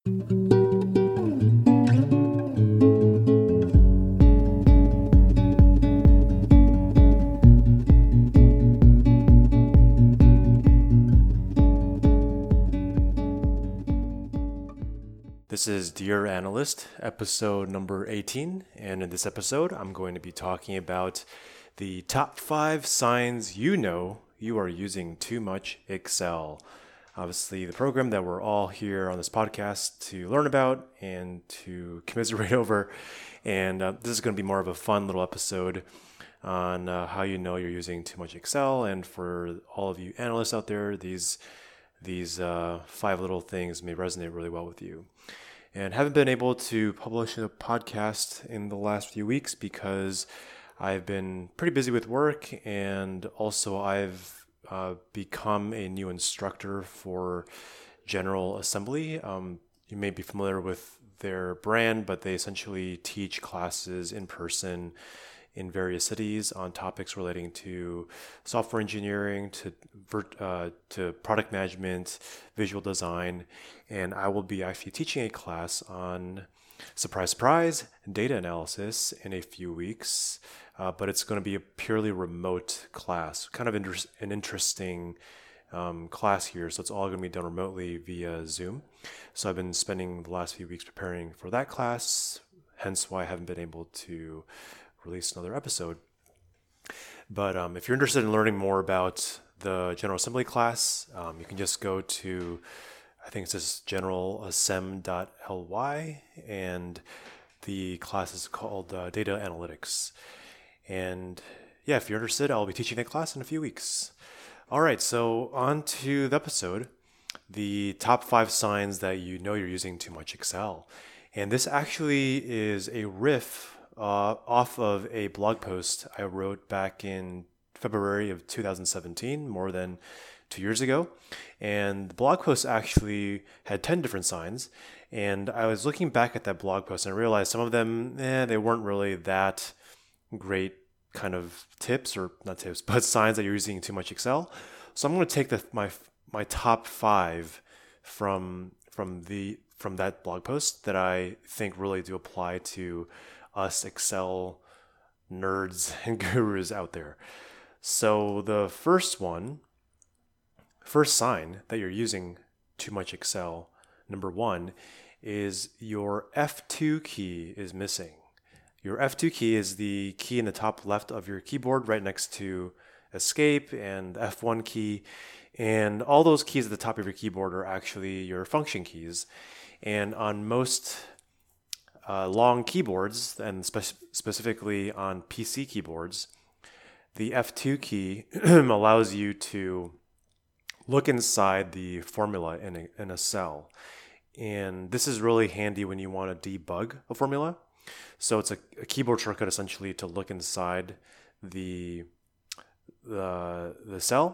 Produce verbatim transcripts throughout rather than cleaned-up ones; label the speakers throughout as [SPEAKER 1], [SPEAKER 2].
[SPEAKER 1] This is Dear Analyst, episode number eighteen, and in this episode, I'm going to be talking about the top five signs you know you are using too much Excel. Obviously, the program that we're all here on this podcast to learn about and to commiserate over, and uh, this is going to be more of a fun little episode on uh, how you know you're using too much Excel, and for all of you analysts out there, these these uh, five little things may resonate really well with you. And haven't been able to publish a podcast in the last few weeks because I've been pretty busy with work, and also I've uh, become a new instructor for General Assembly. Um, you may be familiar with their brand, but they essentially teach classes in person in various cities on topics relating to software engineering, to uh, to product management, visual design, and I will be actually teaching a class on, surprise, surprise, data analysis in a few weeks, uh, but it's going to be a purely remote class, kind of inter- an interesting um, class here, so it's all going to be done remotely via Zoom. So I've been spending the last few weeks preparing for that class, hence why I haven't been able to release another episode. But um, if you're interested in learning more about the General Assembly class, um, you can just go to, I think it's just general assem dot l y, and the class is called uh, Data Analytics. And yeah, if you're interested, I'll be teaching that class in a few weeks. All right, so on to the episode, the top five signs that you know you're using too much Excel. And this actually is a riff Uh, off of a blog post I wrote back in February of two thousand seventeen, more than two years ago. And the blog post actually had ten different signs. And I was looking back at that blog post and I realized some of them, eh, they weren't really that great kind of tips, or not tips, but signs that you're using too much Excel. So I'm going to take the, my my top five from from the from that blog post that I think really do apply to us Excel nerds and gurus out there. So the first one, first sign that you're using too much Excel, number one, is your F two key is missing. Your F two key is the key in the top left of your keyboard, right next to Escape and the F one key. And all those keys at the top of your keyboard are actually your function keys. And on most Uh, long keyboards, and spe- specifically on P C keyboards, the F two key allows you to look inside the formula in a, in a cell. And this is really handy when you want to debug a formula. So it's a, a keyboard shortcut essentially to look inside the, the, the cell.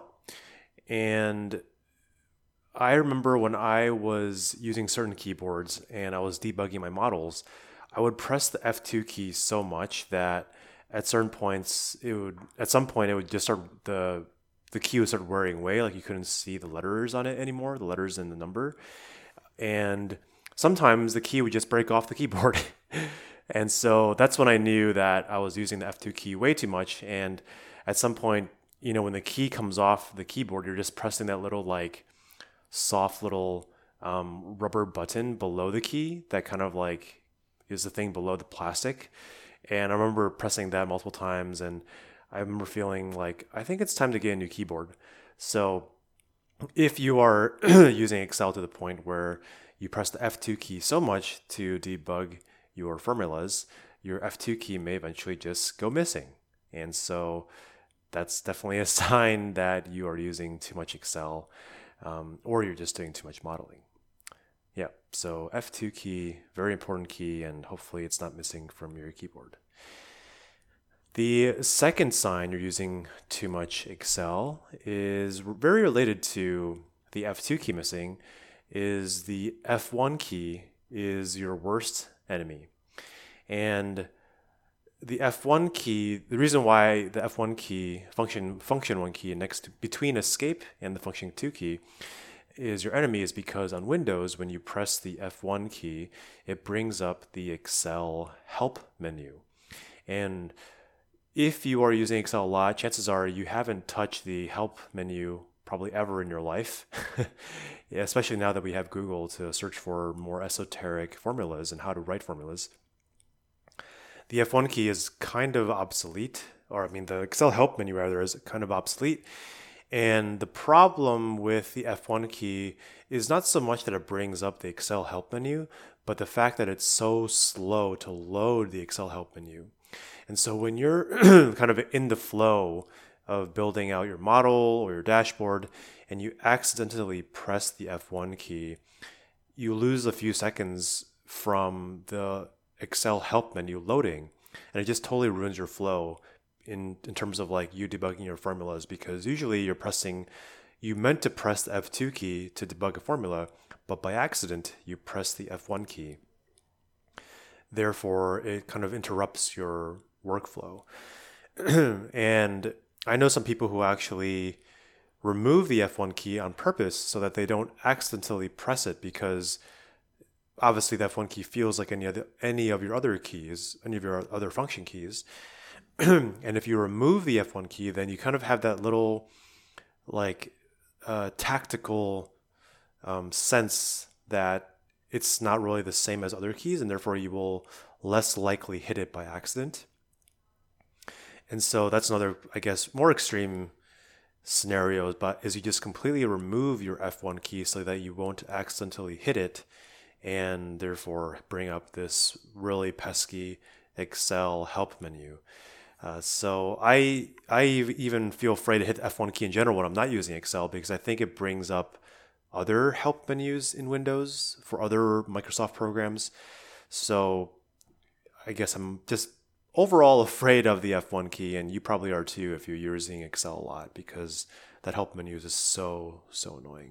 [SPEAKER 1] And I remember when I was using certain keyboards and I was debugging my models, I would press the F two key so much that at certain points, it would, at some point, it would just start, the the key would start wearing away, like you couldn't see the letters on it anymore, the letters and the number. And sometimes the key would just break off the keyboard. And so that's when I knew that I was using the F two key way too much. And at some point, you know, when the key comes off the keyboard, you're just pressing that little like soft little um, rubber button below the key that kind of like is the thing below the plastic. And I remember pressing that multiple times, and I remember feeling like, I think it's time to get a new keyboard. So if you are using Excel to the point where you press the F two key so much to debug your formulas, your F two key may eventually just go missing. And so that's definitely a sign that you are using too much Excel, um, or you're just doing too much modeling. Yeah, so F two key, very important key, and hopefully it's not missing from your keyboard. The second sign you're using too much Excel is very related to the F two key missing, is the F one key is your worst enemy. And the F one key, the reason why the F one key, function function one key next to, between escape and the function two key, is your enemy is because on Windows, when you press the F one key, it brings up the Excel help menu. And if you are using Excel a lot, chances are you haven't touched the help menu probably ever in your life, yeah, especially now that we have Google to search for more esoteric formulas and how to write formulas. The F one key is kind of obsolete, or I mean the Excel help menu rather is kind of obsolete. And the problem with the F one key is not so much that it brings up the Excel help menu, but the fact that it's so slow to load the Excel help menu. And so when you're kind of in the flow of building out your model or your dashboard and you accidentally press the F one key, you lose a few seconds from the Excel help menu loading, and it just totally ruins your flow in, in terms of like you debugging your formulas, because usually you're pressing, you meant to press the F two key to debug a formula, but by accident you press the F one key. Therefore, it kind of interrupts your workflow. And I know some people who actually remove the F one key on purpose so that they don't accidentally press it, because obviously the F one key feels like any other any of your other keys, any of your other function keys. And if you remove the F one key, then you kind of have that little like uh, tactical um, sense that it's not really the same as other keys, and therefore you will less likely hit it by accident. And so that's another, I guess, more extreme scenario, but is you just completely remove your F one key so that you won't accidentally hit it, and therefore bring up this really pesky Excel help menu. Uh, so I I even feel afraid to hit the F one key in general when I'm not using Excel, because I think it brings up other help menus in Windows for other Microsoft programs. So I guess I'm just overall afraid of the F one key, and you probably are too if you're using Excel a lot, because that help menu is so, so annoying.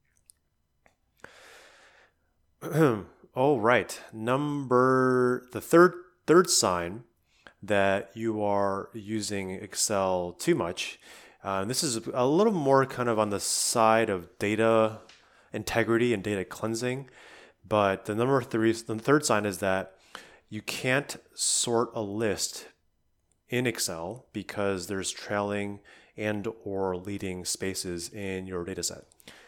[SPEAKER 1] All right, number the third third sign that you are using Excel too much. Uh, and this is a little more kind of on the side of data integrity and data cleansing. But the number three, the third sign is that you can't sort a list in Excel because there's trailing and or leading spaces in your data set.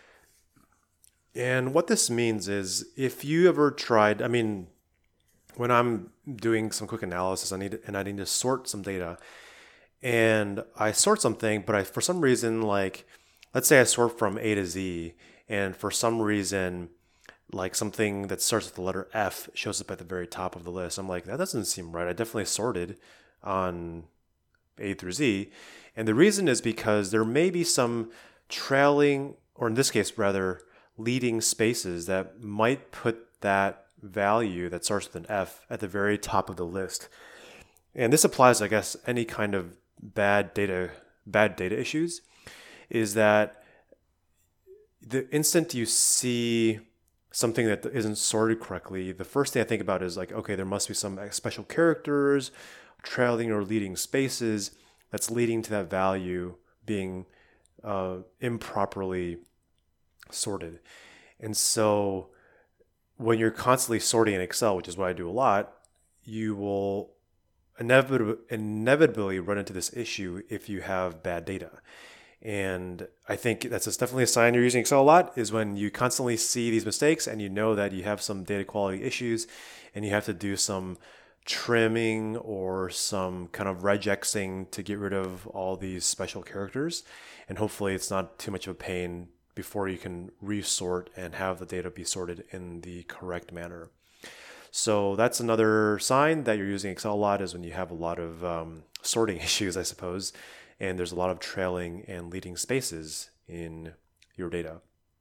[SPEAKER 1] And what this means is, if you ever tried, I mean, when I'm doing some quick analysis, I need to, and I need to sort some data, and I sort something, but I, for some reason, like, let's say I sort from A to Z, and for some reason, like something that starts with the letter F shows up at the very top of the list. I'm like, that doesn't seem right. I definitely sorted on A through Z. And the reason is because there may be some trailing, or in this case, rather, leading spaces that might put that value that starts with an F at the very top of the list. And this applies, I guess, any kind of bad data, bad data issues, is that the instant you see something that isn't sorted correctly, the first thing I think about is like, okay, there must be some special characters, trailing or leading spaces that's leading to that value being uh, improperly sorted. And so when you're constantly sorting in Excel, which is what I do a lot, you will inevitably, inevitably run into this issue if you have bad data. And I think that's just definitely a sign you're using Excel a lot, is when you constantly see these mistakes and you know that you have some data quality issues and you have to do some trimming or some kind of regexing to get rid of all these special characters. And hopefully it's not too much of a pain before you can resort and have the data be sorted in the correct manner. So that's another sign that you're using Excel a lot, is when you have a lot of um, sorting issues, I suppose, and there's a lot of trailing and leading spaces in your data.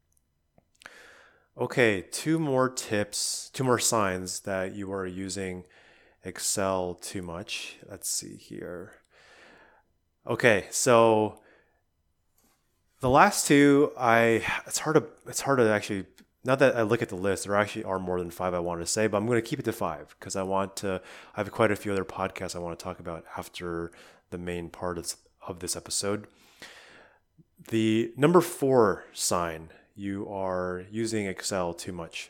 [SPEAKER 1] Okay, two more tips, two more signs that you are using Excel too much. Let's see here. Okay, so the last two, I it's hard to it's hard to actually, now that I look at the list, there actually are more than five I wanted to say, but I'm going to keep it to five because I want to, I have quite a few other podcasts I want to talk about after the main part of, of this episode. The number four sign you are using Excel too much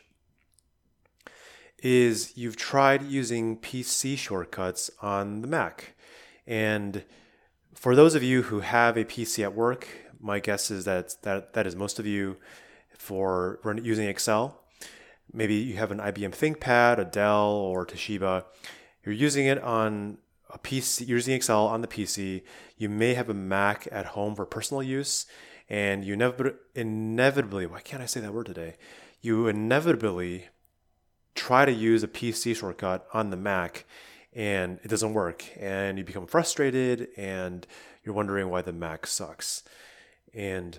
[SPEAKER 1] is you've tried using P C shortcuts on the Mac. And for those of you who have a P C at work, my guess is that that, that is most of you for using Excel. Maybe you have an I B M ThinkPad, a Dell, or Toshiba. You're using it on a P C, you're using Excel on the P C. You may have a Mac at home for personal use, and you inevitably, inevitably, why can't I say that word today? You inevitably try to use a P C shortcut on the Mac, and it doesn't work, and you become frustrated, and you're wondering why the Mac sucks. And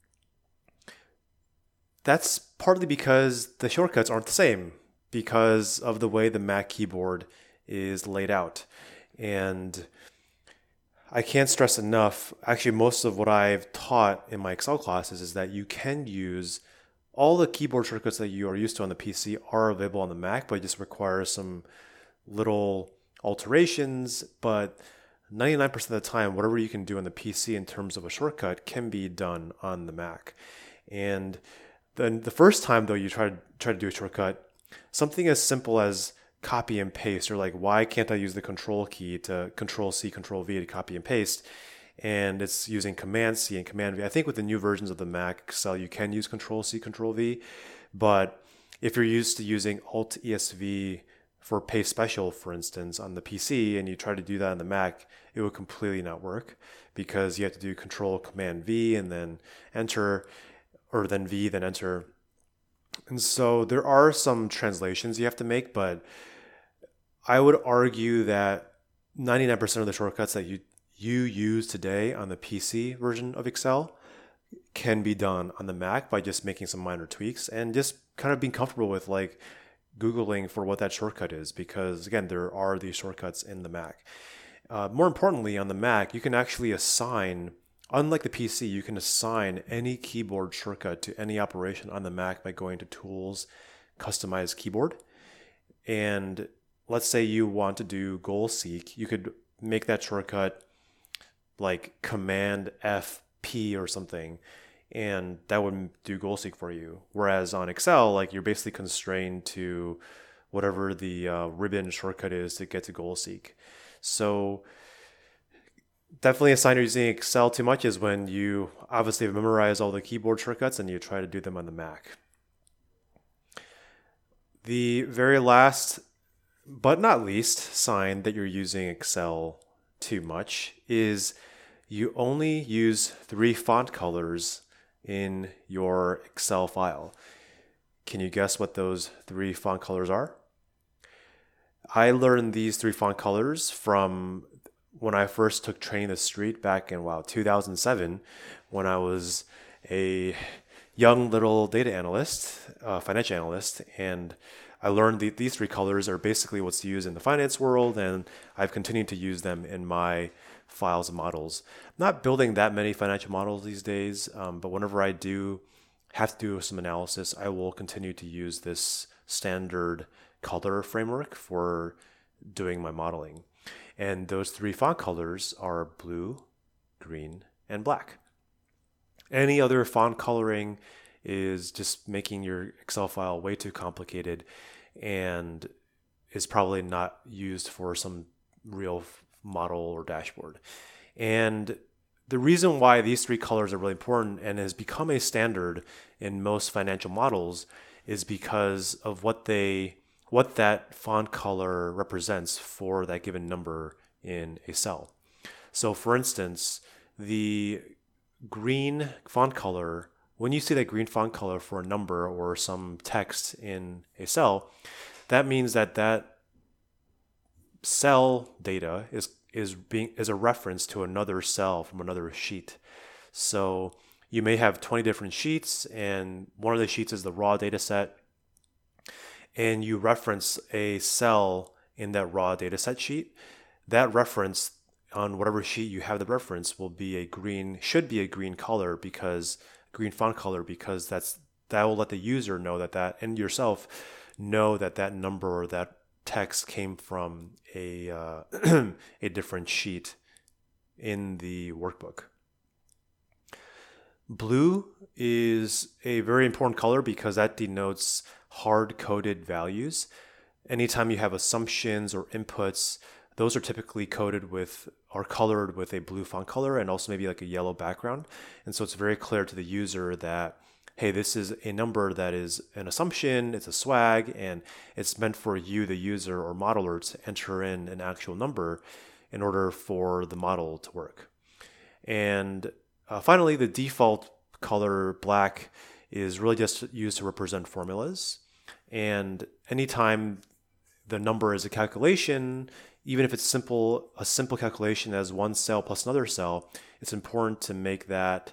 [SPEAKER 1] that's partly because the shortcuts aren't the same because of the way the Mac keyboard is laid out. And I can't stress enough, actually most of what I've taught in my Excel classes is that you can use all the keyboard shortcuts that you are used to on the P C are available on the Mac, but it just requires some little alterations. But ninety-nine percent of the time, whatever you can do on the P C in terms of a shortcut can be done on the Mac. And then the first time, though, you try to try to do a shortcut, something as simple as copy and paste, or like, why can't I use the control key to control C, control V to copy and paste? And it's using Command C and Command V. I think with the new versions of the Mac Excel, you can use Control C, Control V. But if you're used to using Alt E S V for Paste Special, for instance, on the P C, and you try to do that on the Mac, it would completely not work because you have to do Control Command V and then Enter, or then V, then Enter. And so there are some translations you have to make, but I would argue that ninety-nine percent of the shortcuts that you you use today on the P C version of Excel can be done on the Mac by just making some minor tweaks and just kind of being comfortable with like Googling for what that shortcut is, because again, there are these shortcuts in the Mac. Uh, more importantly, on the Mac, you can actually assign, unlike the P C, you can assign any keyboard shortcut to any operation on the Mac by going to Tools, Customize Keyboard. And let's say you want to do goal seek, you could make that shortcut like Command F P or something, and that would do goal seek for you. Whereas on Excel, like you're basically constrained to whatever the uh, ribbon shortcut is to get to goal seek. So definitely a sign you're using Excel too much is when you obviously have memorized all the keyboard shortcuts and you try to do them on the Mac. The very last, but not least, sign that you're using Excel too much is you only use three font colors in your Excel file. Can you guess what those three font colors are? I learned these three font colors from when I first took Training the Street back in, wow, two thousand seven, when I was a young little data analyst, uh, financial analyst, and I learned that these three colors are basically what's used in the finance world, and I've continued to use them in my files and models. I'm not building that many financial models these days, um, but whenever I do have to do some analysis, I will continue to use this standard color framework for doing my modeling. And those three font colors are blue, green, and black. Any other font coloring is just making your Excel file way too complicated and is probably not used for some real model or dashboard. And the reason why these three colors are really important and has become a standard in most financial models is because of what they what that font color represents for that given number in a cell. So for instance, the green font color, when you see that green font color for a number or some text in a cell, that means that that cell data is is being is a reference to another cell from another sheet. So you may have twenty different sheets, and one of the sheets is the raw data set, and you reference a cell in that raw data set sheet. That reference on whatever sheet you have the reference will be a green, should be a green color because green font color, because that's that will let the user know that that and yourself know that that number or that text came from a uh, a different sheet in the workbook. Blue is a very important color because that denotes hard-coded values. Anytime you have assumptions or inputs, those are typically coded with or colored with a blue font color and also maybe like a yellow background. And so it's very clear to the user that, hey, this is a number that is an assumption, it's a swag, and it's meant for you, the user or modeler, to enter in an actual number in order for the model to work. And uh, finally, the default color black is really just used to represent formulas. And anytime the number is a calculation, even if it's simple, a simple calculation as one cell plus another cell, it's important to make that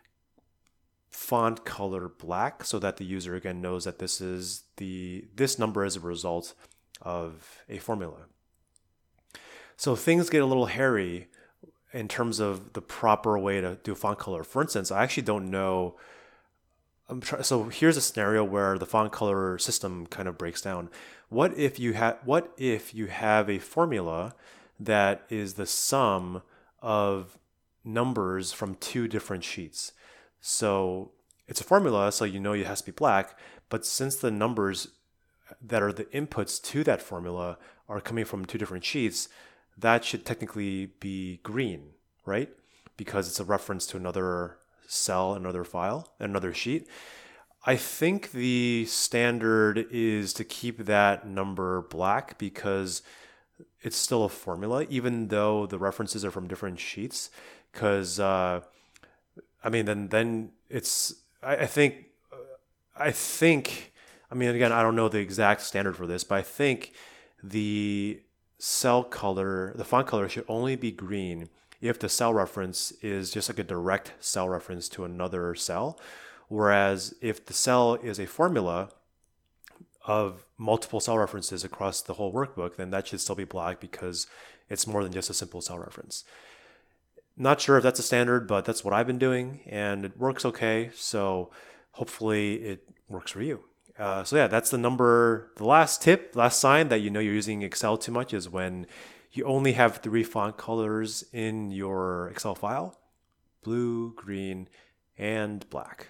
[SPEAKER 1] font color black so that the user again knows that this is the this number is a result of a formula. So things get a little hairy in terms of the proper way to do font color. For instance, I actually don't know. I'm try, so here's a scenario where the font color system kind of breaks down. What if you have what if you have a formula that is the sum of numbers from two different sheets? So it's a formula, so you know it has to be black, but since the numbers that are the inputs to that formula are coming from two different sheets, that should technically be green, right? Because it's a reference to another cell, another file, another sheet. I think the standard is to keep that number black because it's still a formula, even though the references are from different sheets. Because uh, I mean, then then it's I, I think I think I mean again I don't know the exact standard for this, but I think the cell color, the font color should only be green if the cell reference is just like a direct cell reference to another cell. Whereas if the cell is a formula of multiple cell references across the whole workbook, then that should still be black because it's more than just a simple cell reference. Not sure if that's a standard, but that's what I've been doing and it works okay. So hopefully it works for you. Uh, so yeah, that's the number, the last tip, last sign that you know you're using Excel too much is when you only have three font colors in your Excel file: blue, green, and black.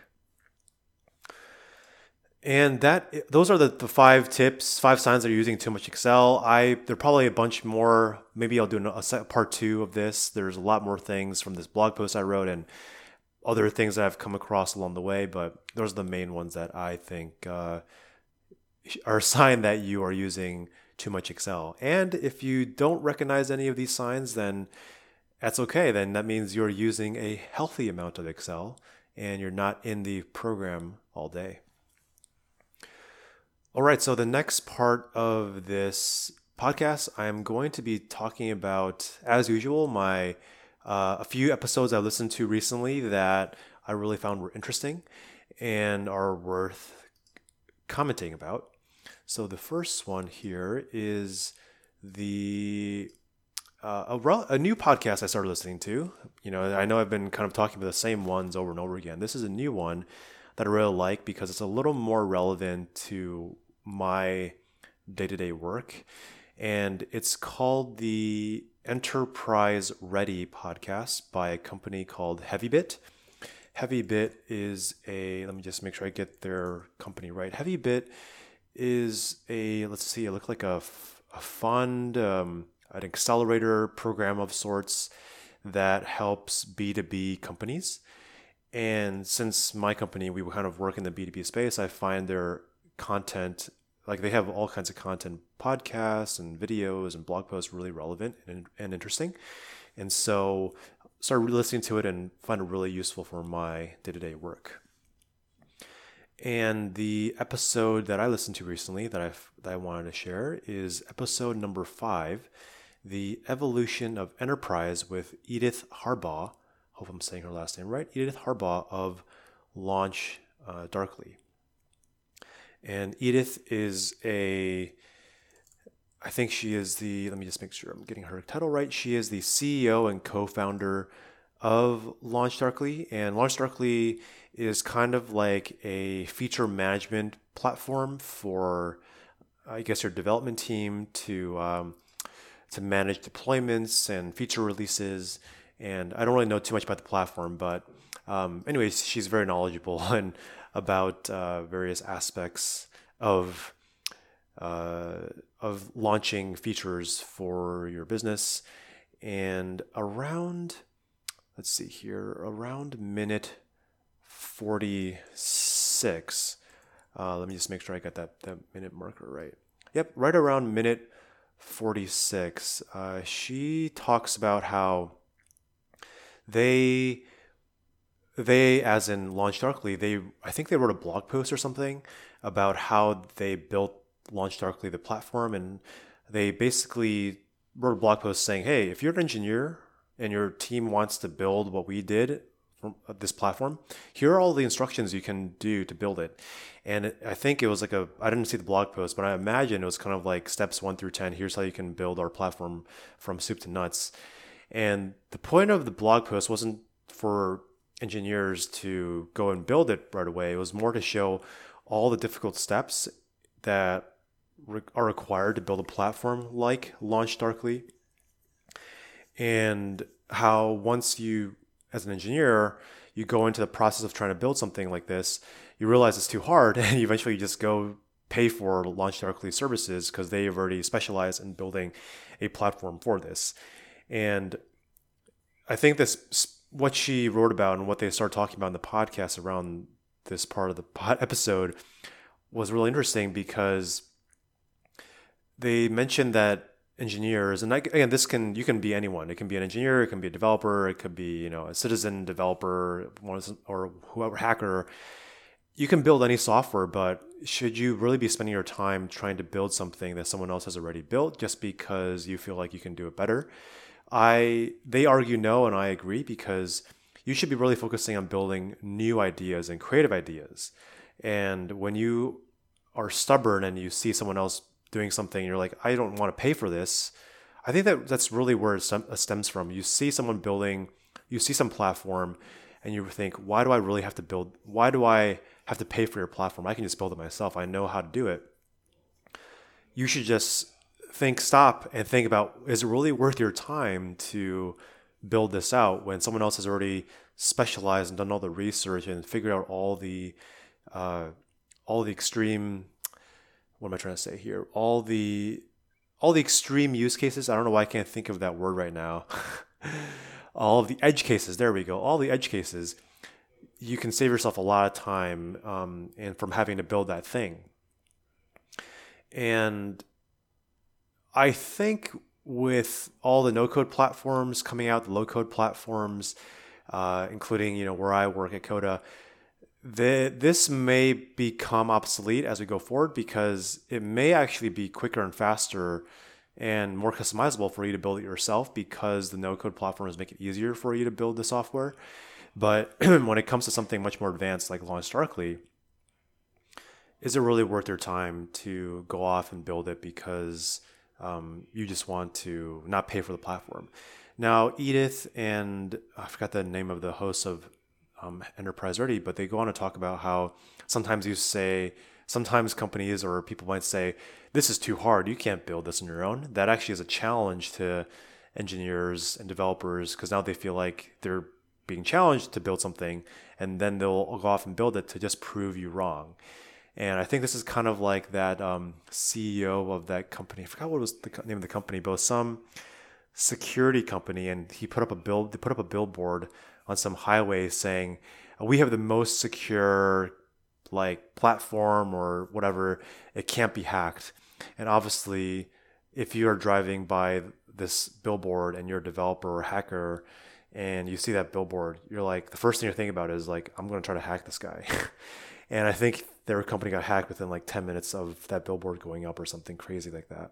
[SPEAKER 1] And that those are the, the five tips, five signs that you're using too much Excel. I there are probably a bunch more. Maybe I'll do a, a part two of this. There's a lot more things from this blog post I wrote and other things that I've come across along the way, but those are the main ones that I think uh, are a sign that you are using too much Excel. And if you don't recognize any of these signs, then that's okay. Then that means you're using a healthy amount of Excel and you're not in the program all day. All right, so the next part of this podcast, I'm going to be talking about, as usual, my uh, a few episodes I listened to recently that I really found were interesting and are worth commenting about. So the first one here is the uh, a, rel- a new podcast I started listening to. You know, I know I've been kind of talking about the same ones over and over again. This is a new one that I really like because it's a little more relevant to my day-to-day work, and it's called the Enterprise Ready podcast by a company called HeavyBit. HeavyBit is a, let me just make sure I get their company right. HeavyBit is a, let's see, it looked like a, a fund, um, an accelerator program of sorts that helps B two B companies. And since my company, we kind of work in the B two B space, I find their content, like they have all kinds of content, podcasts and videos and blog posts, really relevant and, and interesting. And so started listening to it and find it really useful for my day-to-day work. And the episode that I listened to recently that I that I wanted to share is episode number five, The Evolution of Enterprise with Edith Harbaugh. Hope I'm saying her last name right. Edith Harbaugh of Launch uh, Darkly. And Edith is a, I think she is the, let me just make sure I'm getting her title right. She is the C E O and co-founder of Launch Darkly. And Launch Darkly is kind of like a feature management platform for, I guess, your development team to um, to manage deployments and feature releases. And I don't really know too much about the platform, but Um, anyways, she's very knowledgeable and about uh, various aspects of uh, of launching features for your business. And around, let's see here, around minute forty-six. Uh, let me just make sure I got that, that minute marker right. Yep, right around minute forty-six, uh, she talks about how they, they as in LaunchDarkly, they I think they wrote a blog post or something about how they built LaunchDarkly, the platform, and they basically wrote a blog post saying, hey, if you're an engineer and your team wants to build what we did from this platform, here are all the instructions you can do to build it. And it, I think it was like a, I didn't see the blog post, but I imagine it was kind of like steps one through ten. Here's how you can build our platform from soup to nuts. And the point of the blog post wasn't for engineers to go and build it right away. It was more to show all the difficult steps that re- are required to build a platform like LaunchDarkly, and how once you, as an engineer, you go into the process of trying to build something like this, you realize it's too hard, and eventually you just go pay for LaunchDarkly services because they have already specialized in building a platform for this. And I think this, what she wrote about and what they started talking about in the podcast around this part of the pod episode was really interesting, because they mentioned that engineers, and again, this can, you can be anyone. It can be an engineer, it can be a developer, it could be, you know, a citizen developer, or whoever, hacker. You can build any software, but should you really be spending your time trying to build something that someone else has already built just because you feel like you can do it better? I they argue no, and I agree, because you should be really focusing on building new ideas and creative ideas. And when you are stubborn and you see someone else doing something and you're like, I don't want to pay for this, I think that that's really where it stems from. You see someone building, you see some platform, and you think, why do I really have to build, why do I have to pay for your platform? I can just build it myself. I know how to do it. You should just think, stop and think about, is it really worth your time to build this out when someone else has already specialized and done all the research and figured out all the uh, all the extreme, what am I trying to say here? All the all the extreme use cases. I don't know why I can't think of that word right now. All of the edge cases. There we go. All the edge cases. You can save yourself a lot of time um, and from having to build that thing. And I think with all the no-code platforms coming out, the low-code platforms, uh, including, you know, where I work at Coda, the, this may become obsolete as we go forward, because it may actually be quicker and faster and more customizable for you to build it yourself, because the no-code platforms make it easier for you to build the software. But when it comes to something much more advanced like LaunchDarkly, is it really worth your time to go off and build it because um, you just want to not pay for the platform? Now, Edith and I forgot the name of the hosts of um, Enterprise Ready, but they go on to talk about how sometimes you say, sometimes companies or people might say, this is too hard, you can't build this on your own. That actually is a challenge to engineers and developers, because now they feel like they're being challenged to build something, and then they'll go off and build it to just prove you wrong. And I think this is kind of like that um, C E O of that company. I forgot what was the name of the company, but it was some security company, and he put up a bill. They put up a billboard on some highway saying, "We have the most secure like platform or whatever. It can't be hacked." And obviously, if you are driving by this billboard and you're a developer or hacker, and you see that billboard, you're like, the first thing you're thinking about is like, I'm going to try to hack this guy. And I think their company got hacked within like ten minutes of that billboard going up or something crazy like that.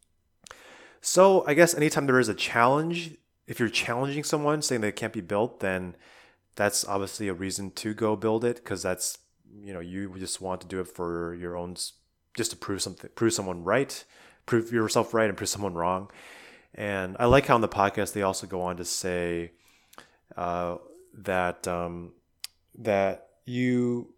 [SPEAKER 1] So I guess anytime there is a challenge, if you're challenging someone saying that it can't be built, then that's obviously a reason to go build it, because that's, you know, you just want to do it for your own, just to prove something, prove someone right, prove yourself right and prove someone wrong. And I like how on the podcast they also go on to say uh, that um, that you,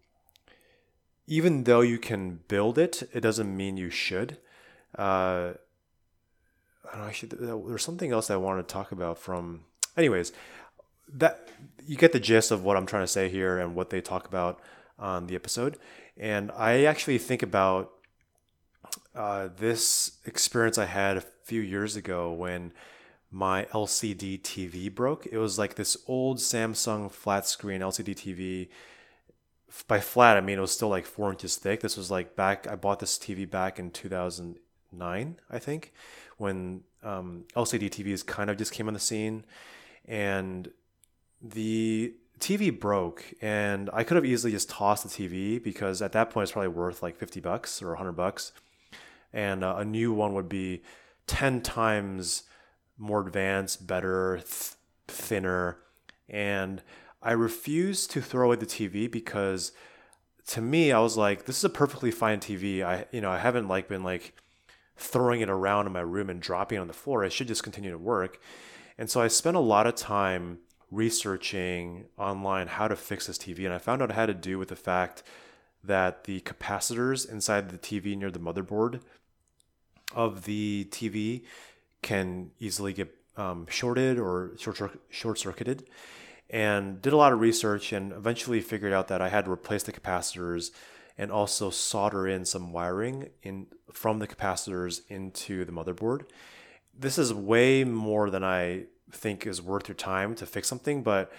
[SPEAKER 1] even though you can build it, it doesn't mean you should. Uh, I don't know, actually, there's something else I wanted to talk about from. Anyways, that you get the gist of what I'm trying to say here and what they talk about on the episode. And I actually think about uh, this experience I had a few years ago when my L C D T V broke. It was like this old Samsung flat screen L C D T V. By flat, I mean it was still like four inches thick. This was like back, I bought this T V back in two thousand nine, I think, when um, L C D T Vs kind of just came on the scene. And the T V broke, and I could have easily just tossed the T V because at that point it's probably worth like fifty bucks or one hundred bucks. And uh, a new one would be ten times more advanced, better, th- thinner. And I refused to throw away the T V because to me, I was like, this is a perfectly fine T V. I, you know, I haven't like been like throwing it around in my room and dropping it on the floor. It should just continue to work. And so I spent a lot of time researching online how to fix this T V. And I found out it had to do with the fact that the capacitors inside the T V near the motherboard of the T V can easily get um, shorted or short short circuited. And did a lot of research and eventually figured out that I had to replace the capacitors and also solder in some wiring in from the capacitors into the motherboard. This is way more than I think is worth your time to fix something, but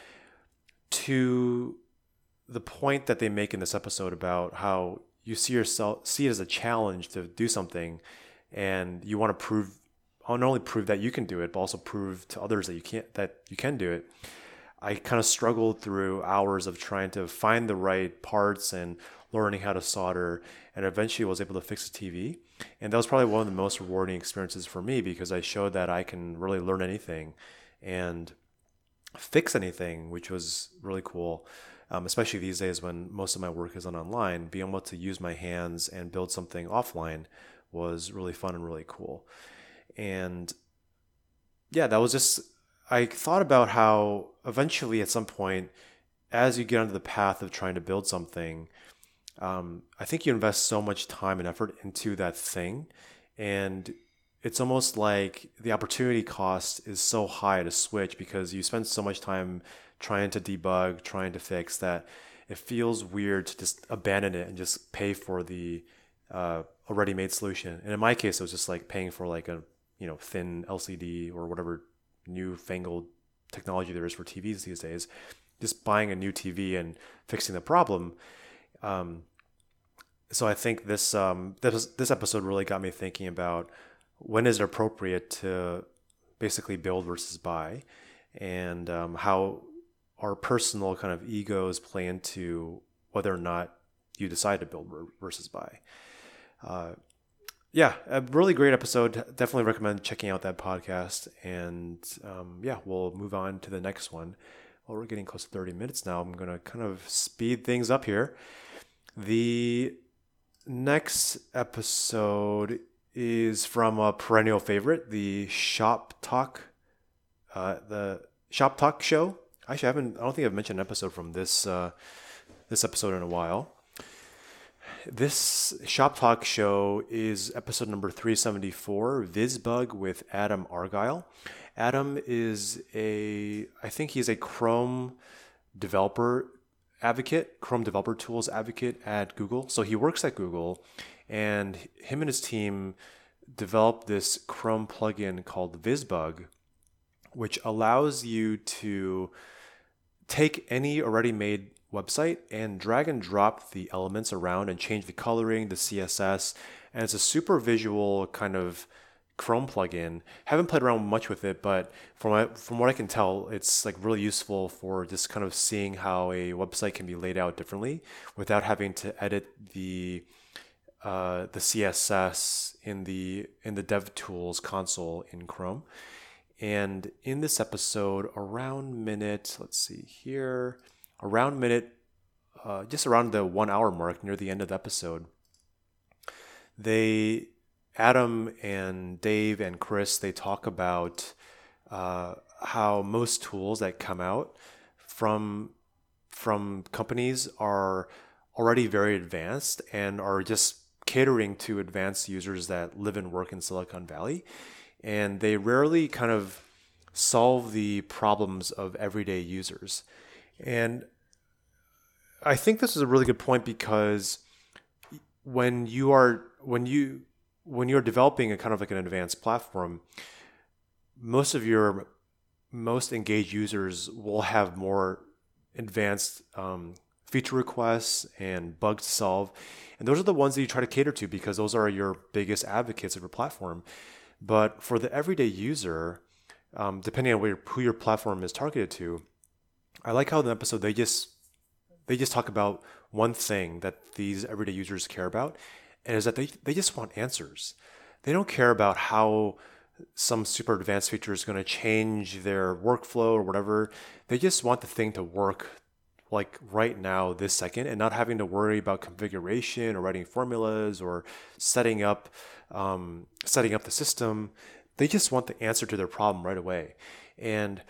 [SPEAKER 1] to the point that they make in this episode about how you see yourself see it as a challenge to do something, and you want to prove not only prove that you can do it, but also prove to others that you can't that you can do it. I kind of struggled through hours of trying to find the right parts and learning how to solder, and eventually was able to fix the T V. And that was probably one of the most rewarding experiences for me because I showed that I can really learn anything and fix anything, which was really cool. Um, especially these days when most of my work is on online, being able to use my hands and build something offline was really fun and really cool. And yeah, that was just, I thought about how eventually at some point, as you get onto the path of trying to build something, um, I think you invest so much time and effort into that thing. And it's almost like the opportunity cost is so high to switch because you spend so much time trying to debug, trying to fix that it feels weird to just abandon it and just pay for the uh, already made solution. And in my case, it was just like paying for like a, you know, thin L C D or whatever newfangled technology there is for T Vs these days, just buying a new T V and fixing the problem. Um, so I think this, um, this this episode really got me thinking about when is it appropriate to basically build versus buy, and um, how our personal kind of egos play into whether or not you decide to build versus buy. Uh, yeah, a really great episode. Definitely recommend checking out that podcast. And um, yeah, we'll move on to the next one. Well, we're getting close to thirty minutes now. I'm going to kind of speed things up here. The next episode is from a perennial favorite, the Shop Talk, uh, the Shop Talk show. Actually, I haven't. I don't think I've mentioned an episode from this uh, this episode in a while. This Shop Talk show is episode number three seventy-four, VizBug with Adam Argyle. Adam is a, I think he's a Chrome developer advocate, Chrome developer tools advocate at Google. So he works at Google, and him and his team developed this Chrome plugin called VizBug, which allows you to take any already made website and drag and drop the elements around and change the coloring, the C S S, and it's a super visual kind of Chrome plugin. Haven't played around much with it, but from what, from what I can tell, it's like really useful for just kind of seeing how a website can be laid out differently without having to edit the uh, the C S S in the in the DevTools console in Chrome. And in this episode, around minute, let's see here, around minute, uh, just around the one hour mark near the end of the episode, they, Adam and Dave and Chris, they talk about uh, how most tools that come out from from companies are already very advanced and are just catering to advanced users that live and work in Silicon Valley. And they rarely kind of solve the problems of everyday users. And I think this is a really good point because when you are when you when you're developing a kind of like an advanced platform, most of your most engaged users will have more advanced um, feature requests and bugs to solve. And those are the ones that you try to cater to because those are your biggest advocates of your platform. But for the everyday user, um, depending on where, who your platform is targeted to, I like how in the episode they just they just talk about one thing that these everyday users care about, and is that they, they just want answers. They don't care about how some super advanced feature is going to change their workflow or whatever. They just want the thing to work like right now, this second, and not having to worry about configuration or writing formulas or setting up um, setting up the system. They just want the answer to their problem right away. And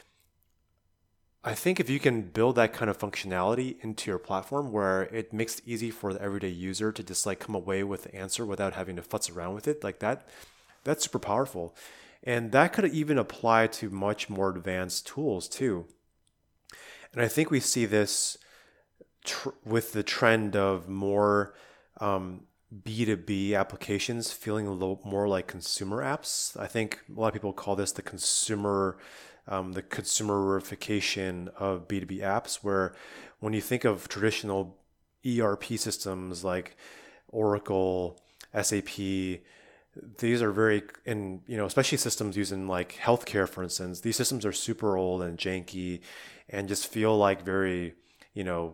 [SPEAKER 1] I think if you can build that kind of functionality into your platform where it makes it easy for the everyday user to just like come away with the answer without having to futz around with it, like that, that's super powerful. And that could even apply to much more advanced tools too. And I think we see this tr- with the trend of more um, B two B applications feeling a little more like consumer apps. I think a lot of people call this the consumer um, the consumerification of B two B apps, where when you think of traditional E R P systems like Oracle, S A P, these are very, and you know, especially systems using like healthcare, for instance, these systems are super old and janky and just feel like very, you know,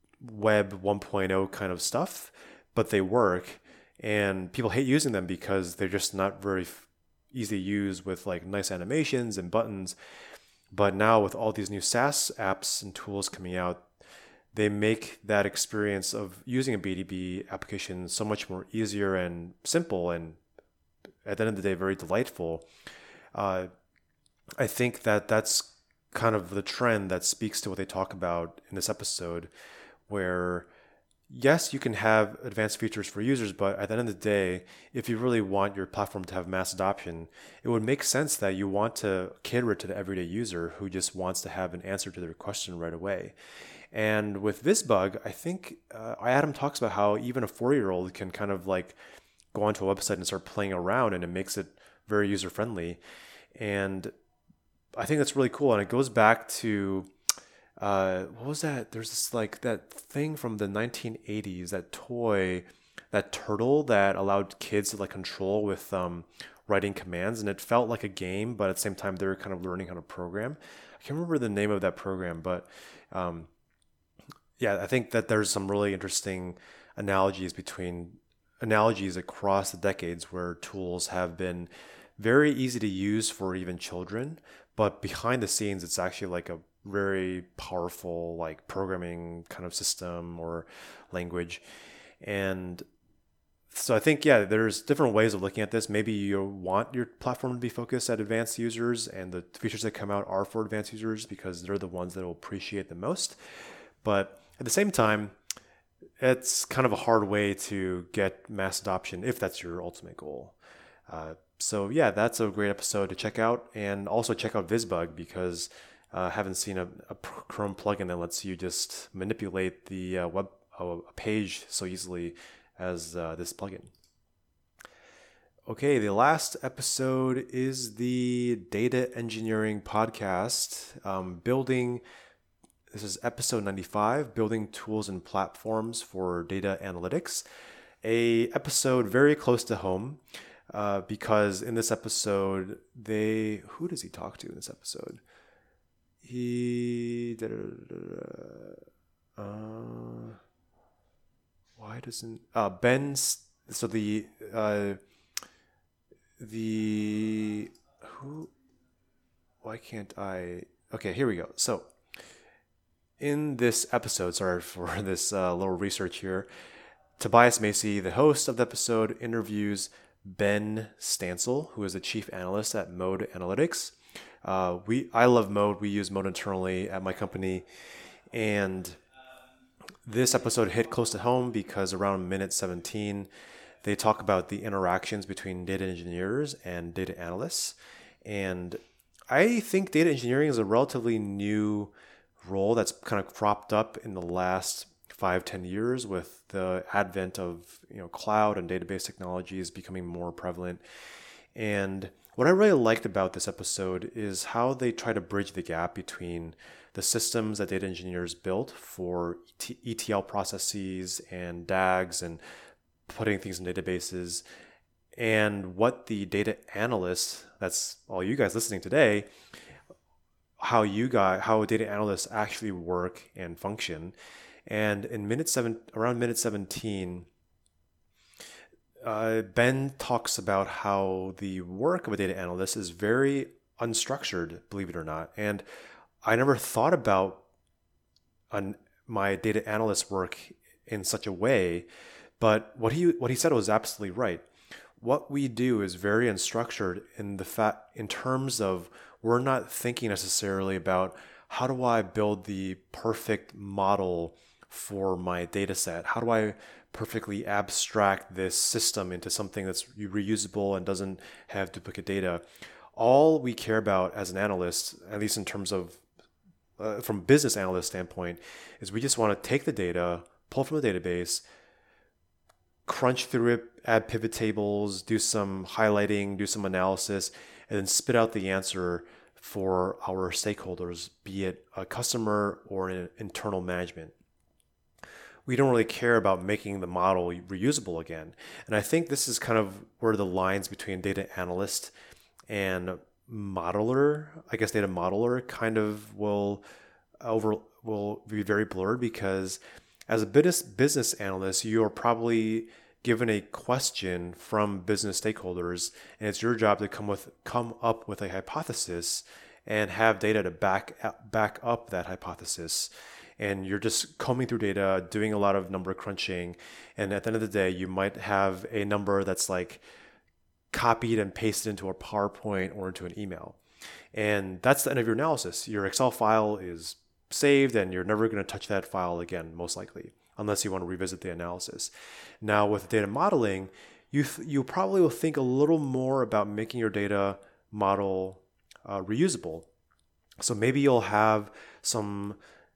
[SPEAKER 1] web 1.0 kind of stuff, but they work and people hate using them because they're just not very easy to use with like nice animations and buttons. But now with all these new SaaS apps and tools coming out, they make that experience of using a B two B application so much more easier and simple, and at the end of the day, very delightful. Uh, I think that that's kind of the trend that speaks to what they talk about in this episode, where yes, you can have advanced features for users, but at the end of the day, if you really want your platform to have mass adoption, it would make sense that you want to cater it to the everyday user who just wants to have an answer to their question right away. And with VisBug, I think uh, Adam talks about how even a four-year-old can kind of like go onto a website and start playing around, and it makes it very user-friendly. And I think that's really cool. And it goes back to Uh, what was that? There's this like that thing from the nineteen eighties, that toy, that turtle that allowed kids to like control with um, writing commands, and it felt like a game, but at the same time they were kind of learning how to program. I can't remember the name of that program, but um, yeah, I think that there's some really interesting analogies between analogies across the decades where tools have been very easy to use for even children, but behind the scenes, it's actually like a very powerful like programming kind of system or language. And so I think, yeah, there's different ways of looking at this. Maybe you want your platform to be focused at advanced users, and the features that come out are for advanced users because they're the ones that will appreciate the most. But at the same time, it's kind of a hard way to get mass adoption if that's your ultimate goal. Uh, so yeah, that's a great episode to check out, and also check out VisBug because I uh, haven't seen a, a Chrome plugin that lets you just manipulate the uh, web uh, page so easily as uh, this plugin. Okay, the last episode is the Data Engineering Podcast, um, building. This is episode ninety-five, building tools and platforms for data analytics. A episode very close to home uh, because in this episode, they who does he talk to in this episode? He uh, why doesn't uh, Ben? So the uh, the who? Why can't I? Okay, here we go. So. In this episode, sorry for this uh, little research here, Tobias Macy, the host of the episode, interviews Ben Stansel, who is the chief analyst at Mode Analytics. Uh, we I love Mode. We use Mode internally at my company. And this episode hit close to home because around minute seventeen, they talk about the interactions between data engineers and data analysts. And I think data engineering is a relatively new role that's kind of cropped up in the last five, ten years with the advent of you know cloud and database technologies becoming more prevalent. And what I really liked about this episode is how they try to bridge the gap between the systems that data engineers built for E T L processes and D A Gs and putting things in databases and what the data analysts, that's all you guys listening today, how you guys, how data analysts actually work and function. And in minute seven, around minute seventeen, uh, Ben talks about how the work of a data analyst is very unstructured, believe it or not. And I never thought about an, my data analyst work in such a way, but what he what he said was absolutely right. What we do is very unstructured in the fact in terms of we're not thinking necessarily about how do I build the perfect model for my data set? How do I perfectly abstract this system into something that's reusable and doesn't have duplicate data? All we care about as an analyst, at least in terms of uh, from a business analyst standpoint, is we just want to take the data, pull from the database, crunch through it, add pivot tables, do some highlighting, do some analysis, and then spit out the answer for our stakeholders, be it a customer or an internal management. We don't really care about making the model reusable again. And I think this is kind of where the lines between data analyst and modeler, I guess data modeler, kind of will over will be very blurred, because as a business business analyst, you are probably given a question from business stakeholders, and it's your job to come with come up with a hypothesis and have data to back back up that hypothesis. And you're just combing through data, doing a lot of number crunching, and at the end of the day, you might have a number that's like copied and pasted into a PowerPoint or into an email. And that's the end of your analysis. Your Excel file is saved, and you're never going to touch that file again, most likely, unless you want to revisit the analysis. Now, with data modeling, you th- you probably will think a little more about making your data model uh, reusable. So maybe you'll have some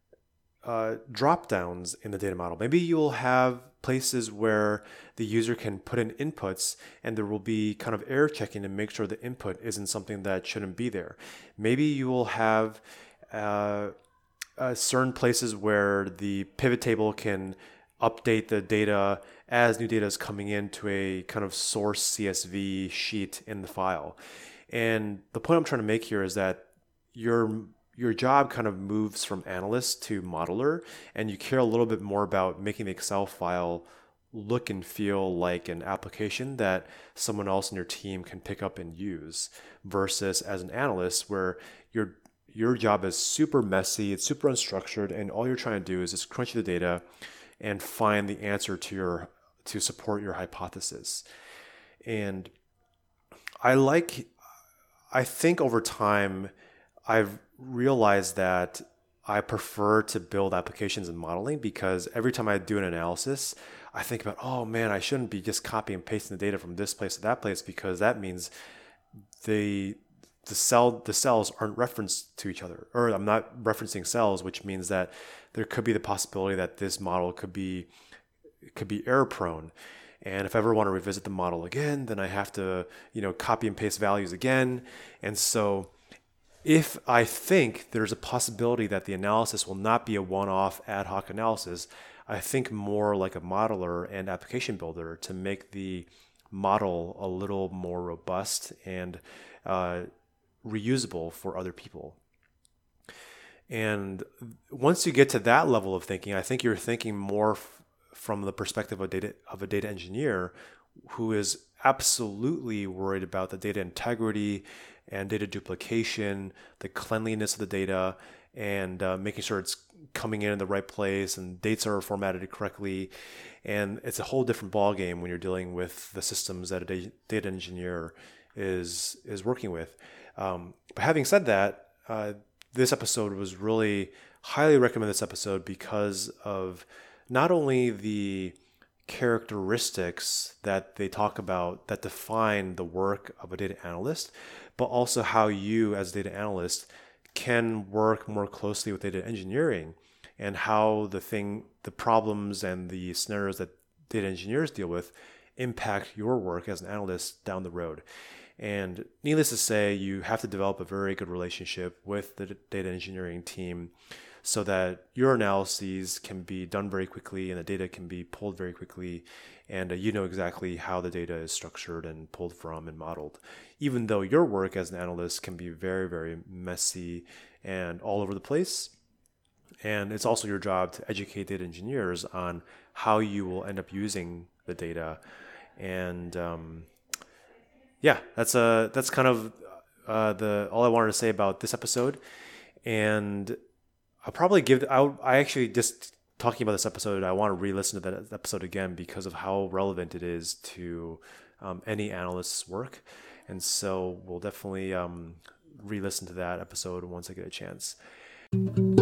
[SPEAKER 1] uh, drop downs in the data model. Maybe you'll have places where the user can put in inputs, and there will be kind of error checking to make sure the input isn't something that shouldn't be there. Maybe you will have uh, uh, certain places where the pivot table can update the data as new data is coming into a kind of source C S V sheet in the file. And the point I'm trying to make here is that your your job kind of moves from analyst to modeler, and you care a little bit more about making the Excel file look and feel like an application that someone else in your team can pick up and use, versus as an analyst where your your job is super messy, it's super unstructured, and all you're trying to do is just crunch the data and find the answer to your to support your hypothesis. And I like I think over time I've realized that I prefer to build applications in modeling, because every time I do an analysis, I think about, oh man, I shouldn't be just copying and pasting the data from this place to that place, because that means the the cell the cells aren't referenced to each other, or I'm not referencing cells, which means that there could be the possibility that this model could be could be error prone. And if I ever want to revisit the model again, then I have to, you know, copy and paste values again. And so if I think there's a possibility that the analysis will not be a one-off ad hoc analysis, I think more like a modeler and application builder to make the model a little more robust and uh, reusable for other people. And once you get to that level of thinking, I think you're thinking more f- from the perspective of data of a data engineer who is absolutely worried about the data integrity and data duplication, the cleanliness of the data, and uh, making sure it's coming in in the right place and dates are formatted correctly. And it's a whole different ballgame when you're dealing with the systems that a data engineer is is working with. Um, but having said that, uh, this episode was really highly recommend this episode because of not only the characteristics that they talk about that define the work of a data analyst, but also how you as a data analyst can work more closely with data engineering, and how the thing, the problems and the scenarios that data engineers deal with impact your work as an analyst down the road. And needless to say, you have to develop a very good relationship with the data engineering team so that your analyses can be done very quickly and the data can be pulled very quickly, and uh, you know exactly how the data is structured and pulled from and modeled. Even though your work as an analyst can be very, very messy and all over the place. And it's also your job to educate data engineers on how you will end up using the data. And um, yeah, that's uh, that's kind of uh, the all I wanted to say about this episode. And I'll probably give, I, I actually just talking about this episode, I want to re-listen to that episode again because of how relevant it is to um, any analyst's work. And so we'll definitely um, re-listen to that episode once I get a chance.